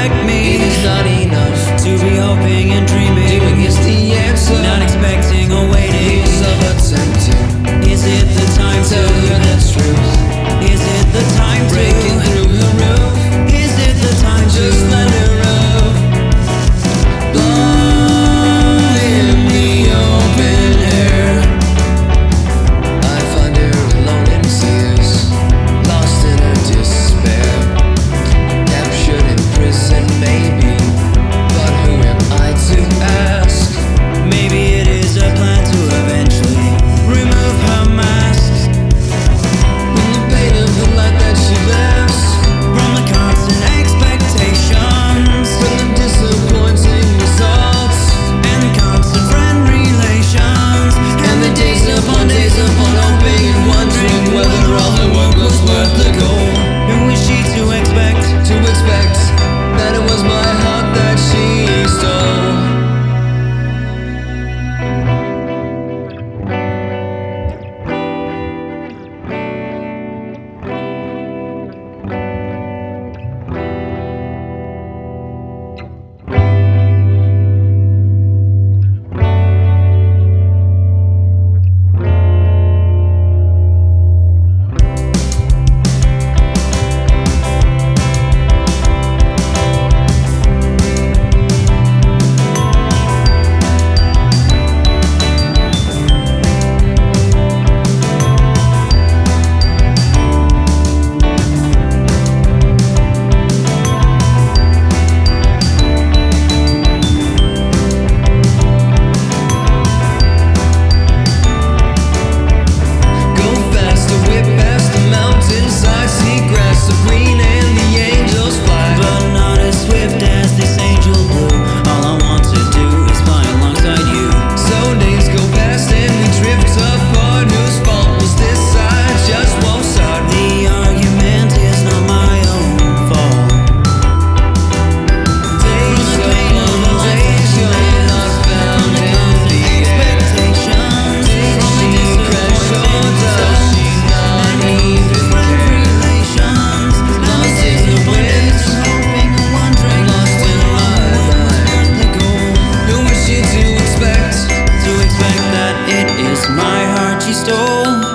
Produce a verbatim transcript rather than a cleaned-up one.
expect me. It is not enough to be hoping and dreaming. Doing is the answer, not expecting or waiting. Years of attempting. Is it the time to tell her the truth? Is it the time to breaking through her roof? Is it the time to just let her roof blow in the open air? I find her alone in tears, lost in her despair, captured in prison maybe, but who am I to ask? Maybe it is a plan to eventually remove her mask When the pain of the light that she left, from the constant expectations, from the disappointing results, and the constant friend relations, and the days upon days upon hoping and wondering whether all her work was worth the goal. who is she to expect? To expect that it was my heart that she stole. My heart she stole.